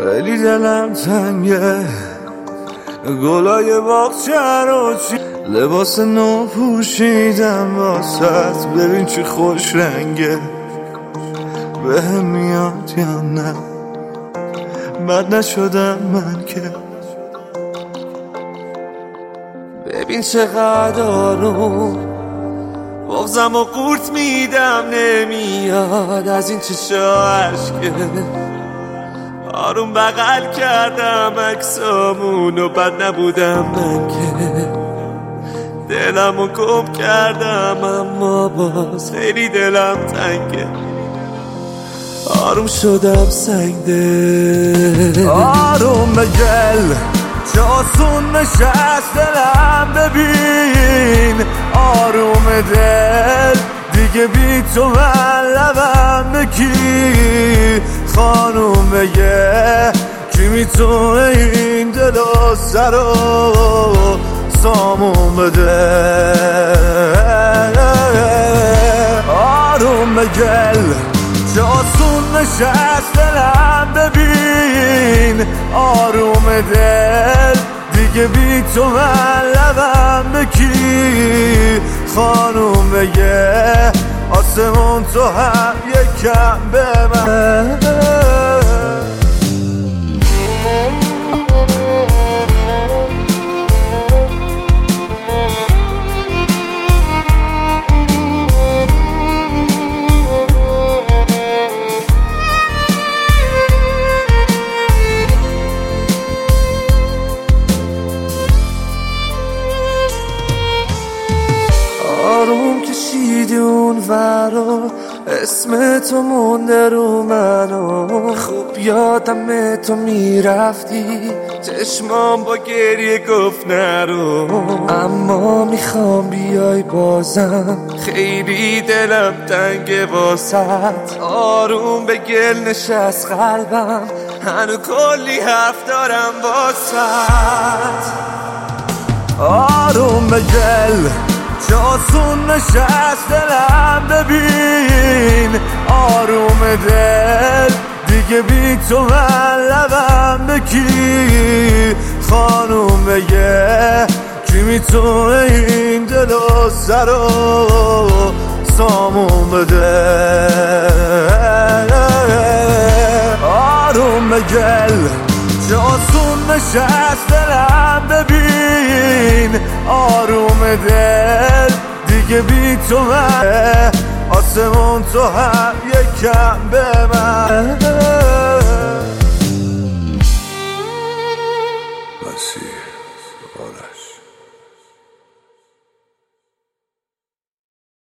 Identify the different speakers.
Speaker 1: خیلی دلم تنگه، گلای باغچه رو چی لباس نو پوشیدم واسط، ببین چی خوش رنگه، بهم میاد یا نه؟ بد نشدم من که، ببین چقدر آروم بغزم و قورت میدم نمیاد از این چشا عشقه، آروم بغل کردم عکسامون و بد نبودم من که، دلمو گم کردم اما باز خیلی دلم تنگه، آروم شدم سنگده، آروم بگل جاسون نشست دلم، ببین آروم دل دیگه بی تو من لبم بکی، خانوم بگه کی میتونه این دل و سر و سامون بده، آروم بگل جاسون نشست دلم، ببین آروم دل دیگه بی تو من لبم بکی، خانوم بگه آسمون تو هم یکم به من. آروم کشیدی اون ورا، اسم تو مونده رو منو، خوب یادم تو میرفتی، چشمام با گریه گفت نرو، اما میخوام بیای بازم، خیلی دلم تنگه واسط، آروم به گل نشست قلبم، هنو کلی حرف دارم واسط، آروم به گل جاسون نشست دلم، ببین آروم دل دیگه بی تو من لبم بکی، خانوم بگه کی میتونه این دل و سر و سامون بده، آروم بگل جاسون نشست دلم، ببین آروم دل دیگه بی تو من، آسمون تو هم یکم به من.